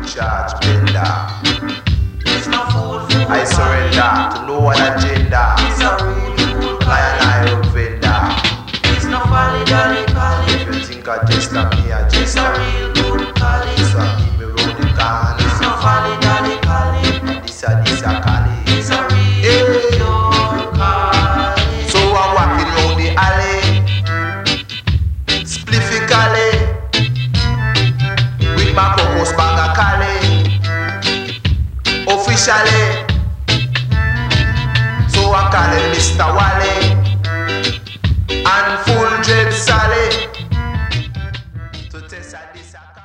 charge bender. It's no food for I surrender to no one agenda. It's a real food Lion calling. I vendor. It's no folly dolly calling. If you think I just a me, I It's just a a real good calling. so I keep me round the corner. It's no folly dolly calling. This a calling. It's a real pure calling. So I'm walking round the alley, spliffy-cally, with my cocos bag of cali, officially. So I'm calling Mr. Wally.